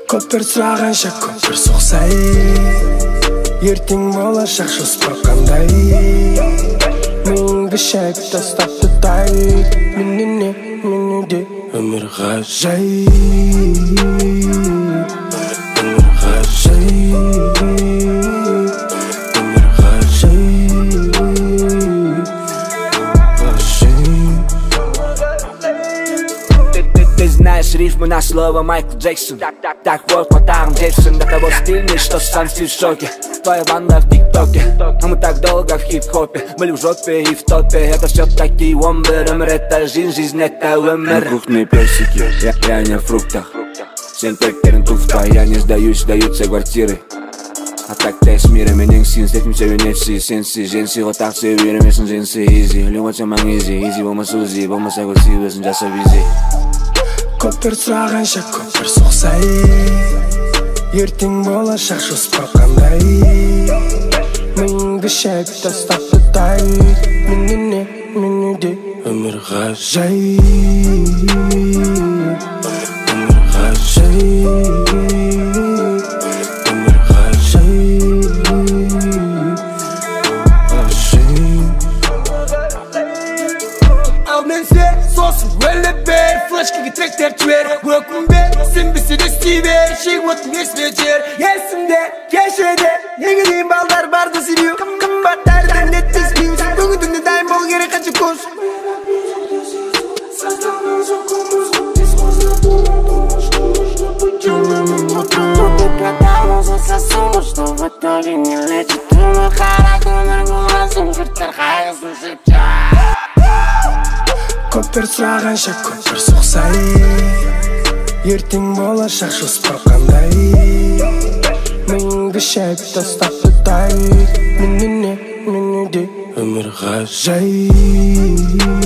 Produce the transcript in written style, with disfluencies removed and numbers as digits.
Көпір сұрағанша көпір соқсай, ертең болашақ жоспар қандай. Миыңды шайып тастап тұтай, менде өмір ғажайып, өмір ғажайып, өмір ғажайып, Ты знаешь рифмы на слово Майкл Джексон. Так вот по тарам Джейсон. До того стильный, что сам стиль в шоке. Твоя банда в тиктоке, а мы так долго в хип-хопе. Были в жопе и в топе. Это все такие вомберы. Это жизнь, это умер. Крупные персики, я не в фруктах. Сен тректерин туфта, я не сдаюсь, даются квартиры. А так тест мира, менің сен сетім сөйінетсі. Сенсі, женсі, ғотақ сөйірмесін женсі. Easy, любовь ман easy. Easy болмаса узи, болмаса көсі өзін жасап easy. Көпір сұрағанша көпір соқсай, ертең болашақ жоспар қандай. Миыңды шайып тастап тұтай, менде өмір ғажайып, өмір ғажайып, өмір ғажайып, Al men sen sosun öyle ver. Flashkiga tracktер twer. Өкінбе сен бісіде стивер. Шек өтін есмечер. Есімде кешеде неге дейін балдар барды сүйреу. Қымбаттардың неттеспейм. Сен бүгіндіңді дайын бол керек қанша көз. Сосуд, что в итоге не лечит. Думаю, хорошо, нормально, жұрттар қайғысын шептер. Көпір сұрағанша көпір соқсай, ертең болашақ жоспар қандай. Миыңды шайып тастап тұтай, менде өмір ғажайып.